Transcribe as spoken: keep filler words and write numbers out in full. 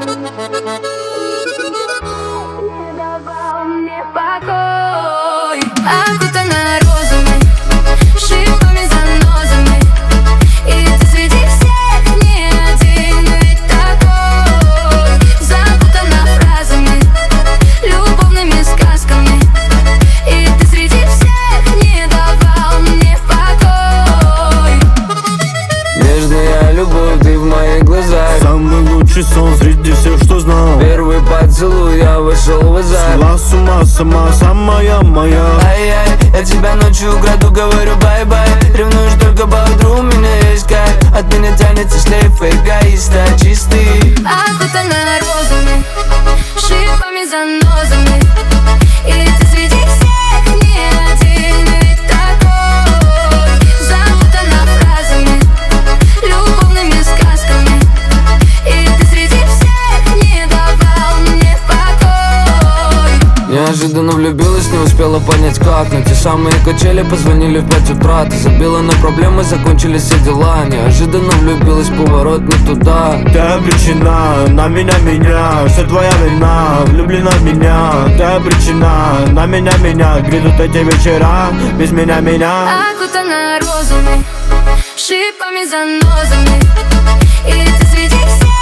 давал мне покой. Окутана розами, шипами, занозами, и ты среди всех не один ведь такой. Запутана фразами, любовными сказками, и ты среди всех не давал мне покой. Нежная любовь, ты в моих глазах, самый лучший сон среди всех, что знал. Первый поцелуй, я вышел в азарт. Сла с ума сама, самая моя. Ай-яй, я тебя ночью украду, говорю бай-бай. Ревнуешь только по утру, у меня есть кайф. От меня тянется шлейф эгоиста чистый. Окутана розами, шипами, занозами, и ты среди всех не один ведь такой. Запутана фразами, любовными сказками, и ты среди всех не давал мне покой. Неожиданно влюбилась, не успела понять как. На те самые качели позвонили в пять утра. Ты забила на проблемы, закончились все дела. Неожиданно влюбилась, поворот не туда. Ты обречена на меня, меня, все твоя вина. Влюблена в меня, ты обречена на меня, меня. Грядут эти вечера без меня, меня. Окутана розами, шипами, занозами, и ты среди всех